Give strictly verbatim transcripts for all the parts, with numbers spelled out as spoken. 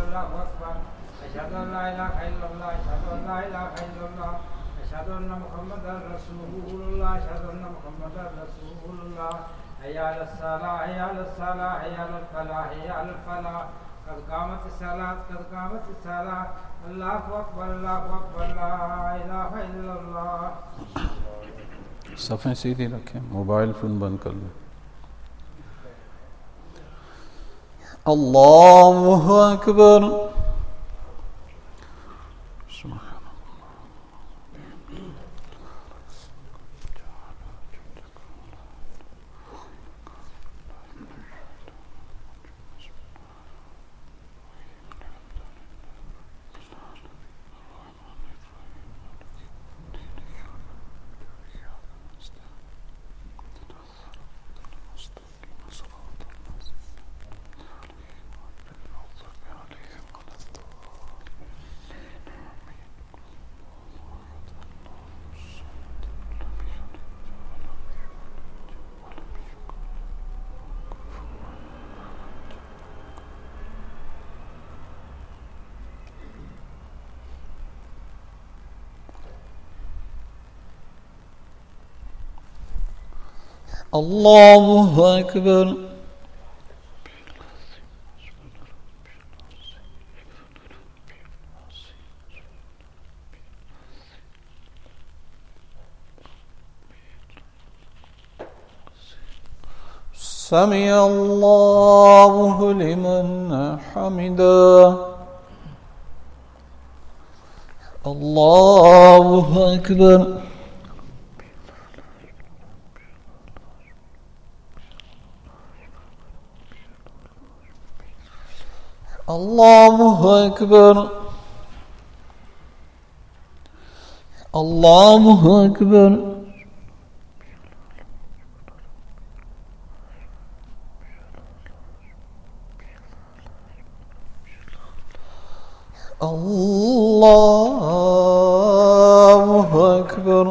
الله أكبر أشهد أن لا إله إلا الله أشهد أن لا إله إلا الله أشهد أن محمدا رسول الله أشهد أن محمدا رسول الله حي على الصلاة حي على الصلاة حي على الفلاح حي على الفلاح قد قامت الصلاة قد قامت الصلاة الله أكبر الله أكبر لا إله إلا الله. सफ़ें सीधी रखें, मोबाइल फोन बंद कर लें. अल्लाहु अकबर. Allahu Ekber. سمع الله لمن حمده. الله أكبر. الله أكبر. الله أكبر. الله أكبر.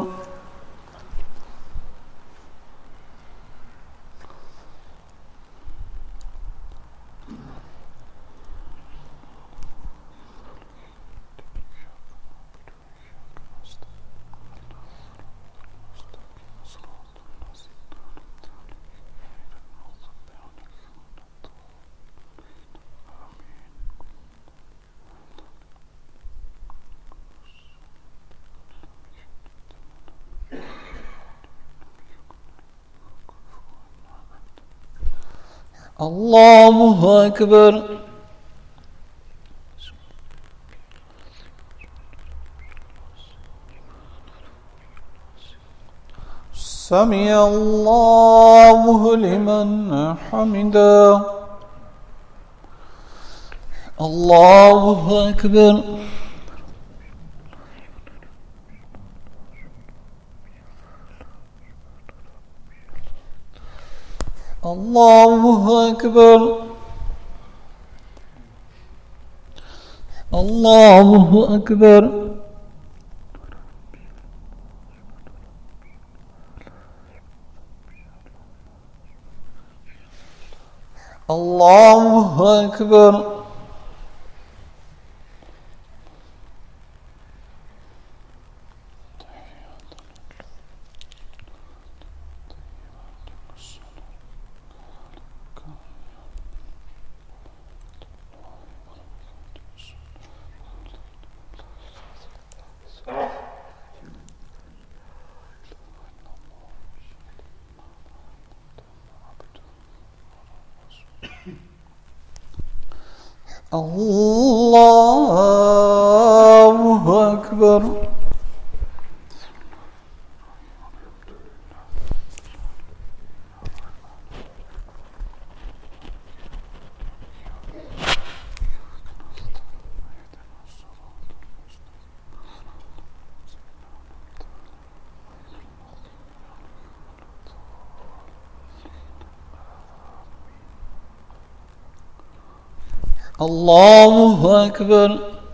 الله أكبر. سمع الله لمن حمده. الله أكبر. الله أكبر. الله أكبر. الله أكبر. الله أكبر. الله أكبر.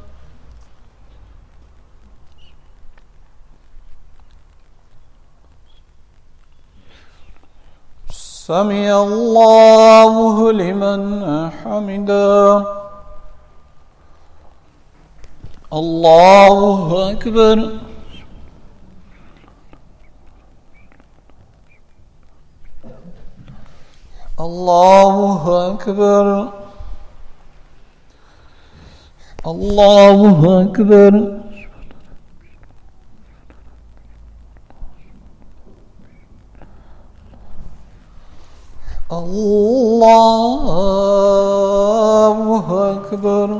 سمع الله لمن حمده. الله أكبر. الله أكبر. الله أكبر. الله أكبر.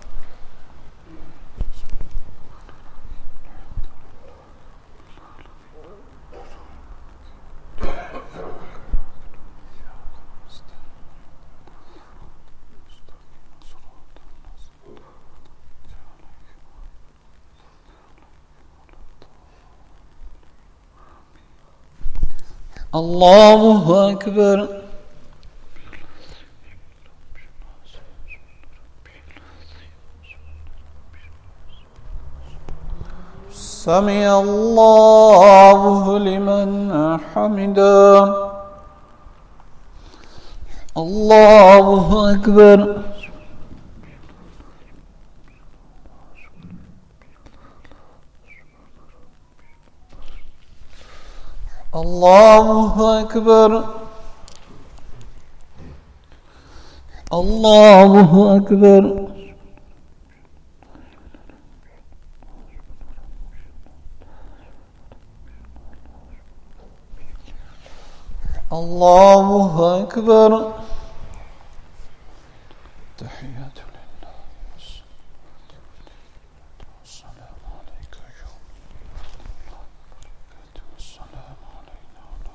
الله أكبر. سمع الله لمن حمده. الله أكبر. الله أكبر. الله أكبر. الله أكبر. تحيات لله والسلام عليك أيها والسلام علينا وعلى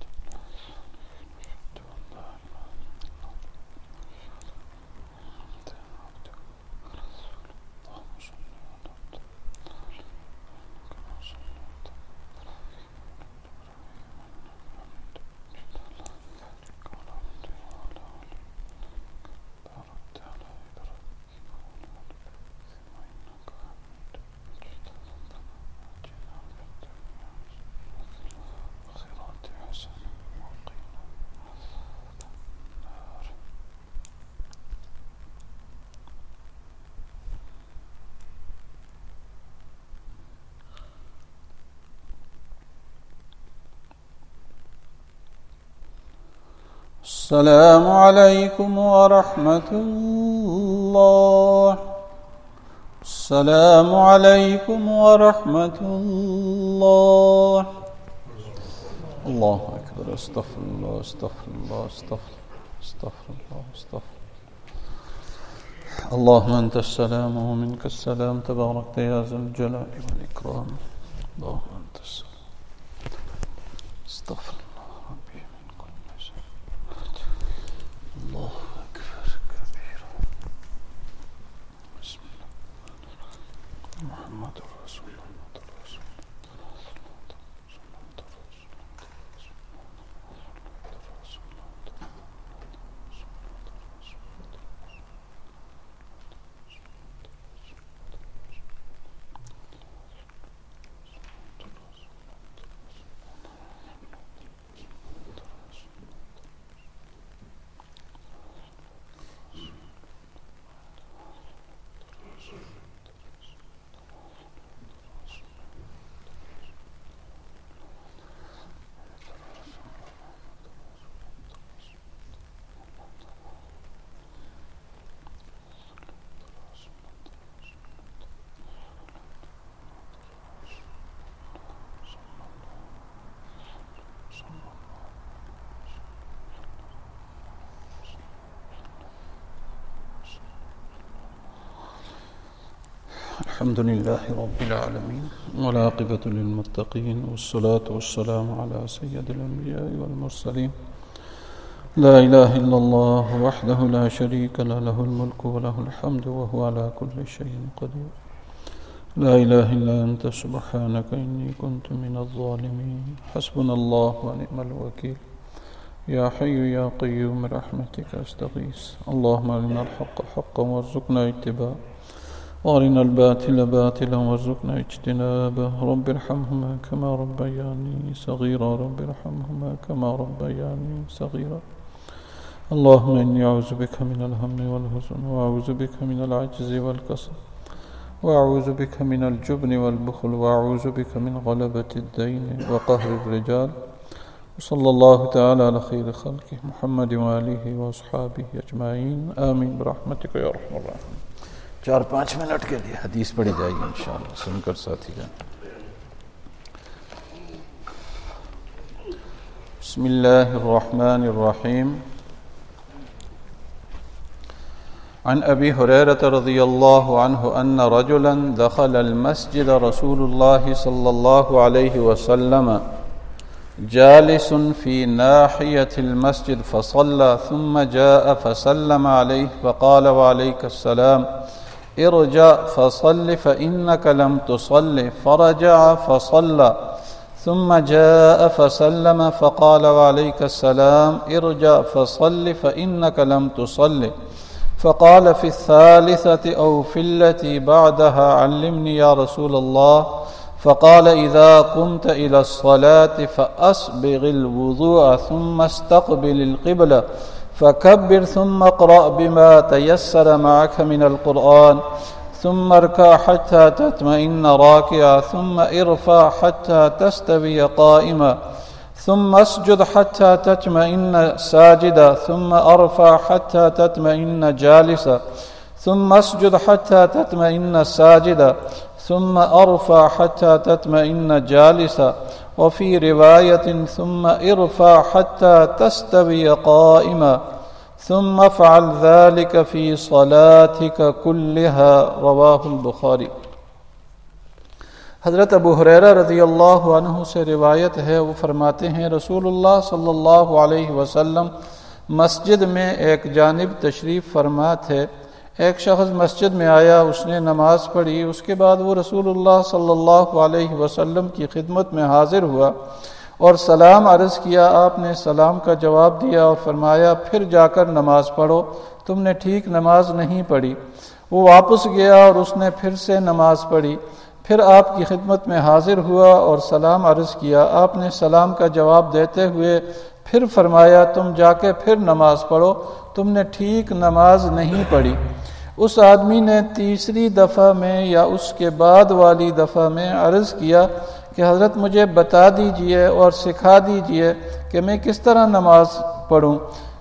السلام عليكم ورحمة الله. السلام عليكم ورحمة الله. الله أكبر. استغفر الله استغفر الله استغفر استغفر الله استغفر. اللهم أنت السلام ومنك السلام تباركت يا ذا الجلال والإكرام. اللهم أنت السلام. استغفر الله أكبر كبيرا. بسم الله محمد رسول الله محمد رسول الله الحمد لله رب العالمين والعاقبة للمتقين والصلاة والسلام على سيد الأنبياء والمرسلين. لا إله إلا الله وحده لا شريك له له الملك وله الحمد وهو على كل شيء قدير. لا إله إلا أنت سبحانك إني كنت من الظالمين. حسبنا الله ونعم الوكيل. يا حي يا قيوم برحمتك أستغيث. اللهم أرنا الحق حقا وارزقنا اتباعه وارنا الباطل باطلا وارزقنا اجتنابه. رب ارحمهما كما ربياني صغيرا. رب ارحمهما كما ربياني صغيرا. اللهم إني أعوذ بك من الهم والحزن وأعوذ بك من العجز والكسل وأعوذ بك من الجبن والبخل وأعوذ بك من غلبة الدين وقهر الرجال صلی اللہ تعالی علی خیر خلقہ محمد وآلہ وأصحابہ اجمعین آمین برحمتک یا ارحم الراحمین۔ چار پانچ منٹ کے لیے حدیث پڑھی جائے گی انشاءاللہ، سن کر ساتھی جان۔ بسم اللہ الرحمن الرحیم۔ عن ابی ہریرہ رضی اللہ عنہ ان رجلا دخل المسجد رسول اللہ صلی اللہ علیہ وسلم جالس في ناحية المسجد فصلى ثم جاء فسلم عليه فقال وعليك السلام ارجع فصل فإنك لم تصل فرجع فصلى ثم جاء فسلم فقال وعليك السلام ارجع فصل فإنك لم تصل فقال في الثالثة أو في التي بعدها علمني يا رسول الله فقال إذا قمت إلى الصلاة فأسبغ الوضوء ثم استقبل القبلة فكبر ثم اقرأ بما تيسر معك من القرآن ثم اركع حتى تطمئن راكعا ثم ارفع حتى تستوي قائما ثم اسجد حتى تطمئن ساجدا ثم ارفع حتى تطمئن جالسا ثم اسجد حتى تطمئن ساجدا ثم ارفع حتى تطمئن جالسا وفي رواية ثم ارفع حتى تستوي قائما ثم افعل ذلك في صلاتك كلها رواه البخاری۔ حضرت ابو ہریرہ رضی اللہ عنہ سے روایت ہے، وہ فرماتے ہیں رسول اللہ صلی اللہ علیہ وسلم مسجد میں ایک جانب تشریف فرما تھے۔ ایک شخص مسجد میں آیا، اس نے نماز پڑھی، اس کے بعد وہ رسول اللہ صلی اللہ علیہ وسلم کی خدمت میں حاضر ہوا اور سلام عرض کیا۔ آپ نے سلام کا جواب دیا اور فرمایا پھر جا کر نماز پڑھو، تم نے ٹھیک نماز نہیں پڑھی۔ وہ واپس گیا اور اس نے پھر سے نماز پڑھی، پھر آپ کی خدمت میں حاضر ہوا اور سلام عرض کیا۔ آپ نے سلام کا جواب دیتے ہوئے پھر فرمایا تم جا کے پھر نماز پڑھو، تم نے ٹھیک نماز نہیں پڑھی۔ اس آدمی نے تیسری دفعہ میں یا اس کے بعد والی دفعہ میں عرض کیا کہ حضرت مجھے بتا دیجئے اور سکھا دیجئے کہ میں کس طرح نماز پڑھوں،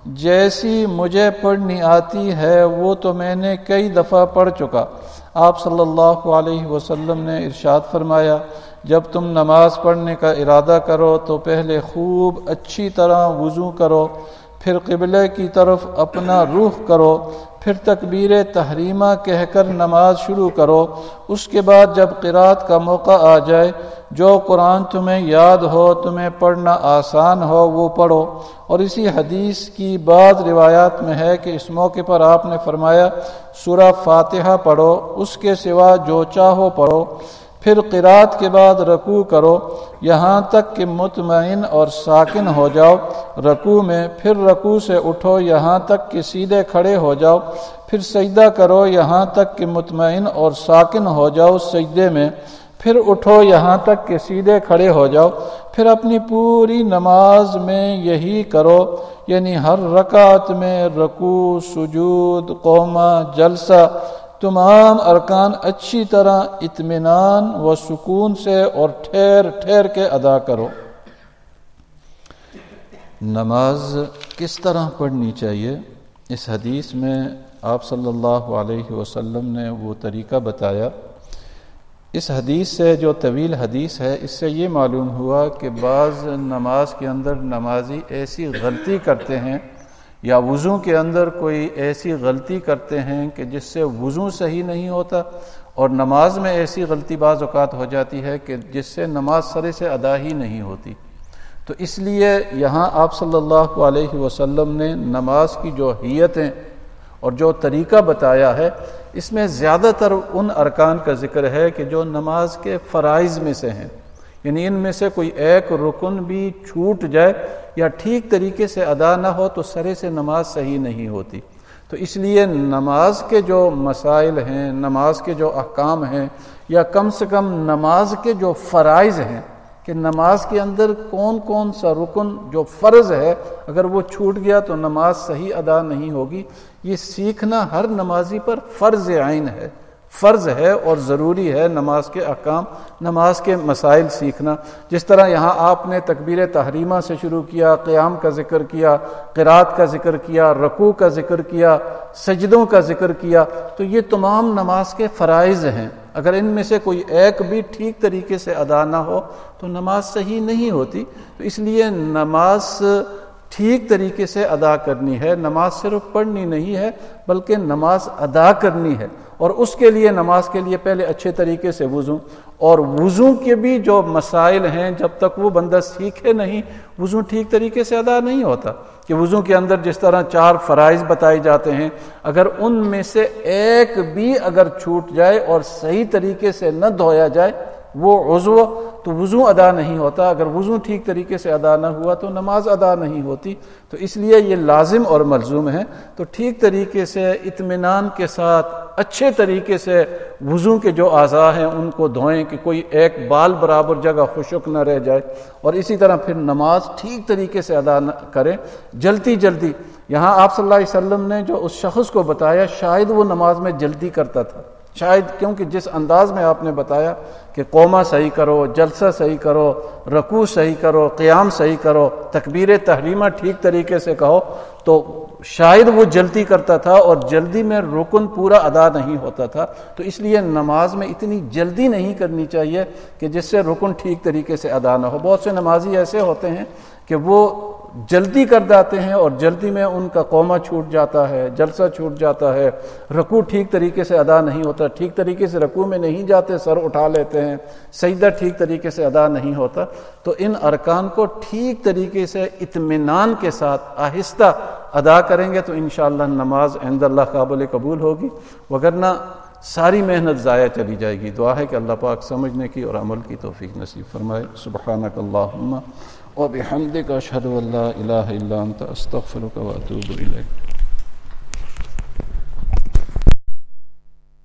جیسی مجھے پڑھنی آتی ہے وہ تو میں نے کئی دفعہ پڑھ چکا۔ آپ صلی اللہ علیہ وسلم نے ارشاد فرمایا جب تم نماز پڑھنے کا ارادہ کرو تو پہلے خوب اچھی طرح وضو کرو، پھر قبلے کی طرف اپنا رخ کرو، پھر تکبیر تحریمہ کہہ کر نماز شروع کرو۔ اس کے بعد جب قرات کا موقع آ جائے جو قرآن تمہیں یاد ہو، تمہیں پڑھنا آسان ہو وہ پڑھو۔ اور اسی حدیث کی بعض روایات میں ہے کہ اس موقع پر آپ نے فرمایا سورہ فاتحہ پڑھو، اس کے سوا جو چاہو پڑھو، پھر قرات کے بعد رکوع کرو یہاں تک کہ مطمئن اور ساکن ہو جاؤ رکوع میں، پھر رکوع سے اٹھو یہاں تک کہ سیدھے کھڑے ہو جاؤ، پھر سجدہ کرو یہاں تک کہ مطمئن اور ساکن ہو جاؤ سجدے میں، پھر اٹھو یہاں تک کہ سیدھے کھڑے ہو جاؤ، پھر اپنی پوری نماز میں یہی کرو، یعنی ہر رکعت میں رکوع، سجود، قومہ، جلسہ، تمام ارکان اچھی طرح اطمینان و سکون سے اور ٹھہر ٹھہر کے ادا کرو۔ نماز کس طرح پڑھنی چاہیے؟ اس حدیث میں آپ صلی اللہ علیہ وسلم نے وہ طریقہ بتایا۔ اس حدیث سے جو طویل حدیث ہے اس سے یہ معلوم ہوا کہ بعض نماز کے اندر نمازی ایسی غلطی کرتے ہیں یا وضو کے اندر کوئی ایسی غلطی کرتے ہیں کہ جس سے وضو صحیح نہیں ہوتا، اور نماز میں ایسی غلطی بعض اوقات ہو جاتی ہے کہ جس سے نماز سرے سے ادا ہی نہیں ہوتی۔ تو اس لیے یہاں آپ صلی اللہ علیہ وسلم نے نماز کی جو حیتیں اور جو طریقہ بتایا ہے اس میں زیادہ تر ان ارکان کا ذکر ہے کہ جو نماز کے فرائض میں سے ہیں، یعنی ان میں سے کوئی ایک رکن بھی چھوٹ جائے یا ٹھیک طریقے سے ادا نہ ہو تو سرے سے نماز صحیح نہیں ہوتی۔ تو اس لیے نماز کے جو مسائل ہیں، نماز کے جو احکام ہیں، یا کم سے کم نماز کے جو فرائض ہیں کہ نماز کے اندر کون کون سا رکن جو فرض ہے اگر وہ چھوٹ گیا تو نماز صحیح ادا نہیں ہوگی، یہ سیکھنا ہر نمازی پر فرض عین ہے، فرض ہے اور ضروری ہے نماز کے احکام، نماز کے مسائل سیکھنا. جس طرح یہاں آپ نے تکبیر تحریمہ سے شروع کیا، قیام کا ذکر کیا، قرات کا ذکر کیا، رکوع کا ذکر کیا، سجدوں کا ذکر کیا، تو یہ تمام نماز کے فرائض ہیں. اگر ان میں سے کوئی ایک بھی ٹھیک طریقے سے ادا نہ ہو تو نماز صحیح نہیں ہوتی. تو اس لیے نماز ٹھیک طریقے سے ادا کرنی ہے. نماز صرف پڑھنی نہیں ہے بلکہ نماز ادا کرنی ہے، اور اس کے لیے نماز کے لیے پہلے اچھے طریقے سے وضو، اور وضو کے بھی جو مسائل ہیں جب تک وہ بندہ سیکھے نہیں وضو ٹھیک طریقے سے ادا نہیں ہوتا. کہ وضو کے اندر جس طرح چار فرائض بتائے جاتے ہیں، اگر ان میں سے ایک بھی اگر چھوٹ جائے اور صحیح طریقے سے نہ دھویا جائے وہ عضو، تو وضو ادا نہیں ہوتا. اگر وضو ٹھیک طریقے سے ادا نہ ہوا تو نماز ادا نہیں ہوتی. تو اس لیے یہ لازم اور ملزوم ہے. تو ٹھیک طریقے سے اطمینان کے ساتھ اچھے طریقے سے وضو کے جو اعضاء ہیں ان کو دھوئیں کہ کوئی ایک بال برابر جگہ خشک نہ رہ جائے، اور اسی طرح پھر نماز ٹھیک طریقے سے ادا کریں جلدی جلدی. یہاں آپ صلی اللہ علیہ وسلم نے جو اس شخص کو بتایا شاید وہ نماز میں جلدی کرتا تھا، شاید کیونکہ جس انداز میں آپ نے بتایا کہ قومہ صحیح کرو، جلسہ صحیح کرو، رکوع صحیح کرو، قیام صحیح کرو، تکبیر تحریمہ ٹھیک طریقے سے کہو، تو شاید وہ جلدی کرتا تھا اور جلدی میں رکن پورا ادا نہیں ہوتا تھا. تو اس لیے نماز میں اتنی جلدی نہیں کرنی چاہیے کہ جس سے رکن ٹھیک طریقے سے ادا نہ ہو. بہت سے نمازی ایسے ہوتے ہیں کہ وہ جلدی کر جاتے ہیں اور جلدی میں ان کا قومہ چھوٹ جاتا ہے، جلسہ چھوٹ جاتا ہے، رکوع ٹھیک طریقے سے ادا نہیں ہوتا، ٹھیک طریقے سے رکوع میں نہیں جاتے، سر اٹھا لیتے ہیں، سجدہ ٹھیک طریقے سے ادا نہیں ہوتا. تو ان ارکان کو ٹھیک طریقے سے اطمینان کے ساتھ آہستہ ادا کریں گے تو انشاءاللہ نماز عند اللہ قابل قبول ہوگی، وگرنہ ساری محنت ضائع چلی جائے گی. دعا ہے کہ اللہ پاک سمجھنے کی اور عمل کی توفیق نصیب فرمائے. سبحانک اللہم وبحمدک اشہد ان لا الہ الا انت استغفرک واتوب الیک.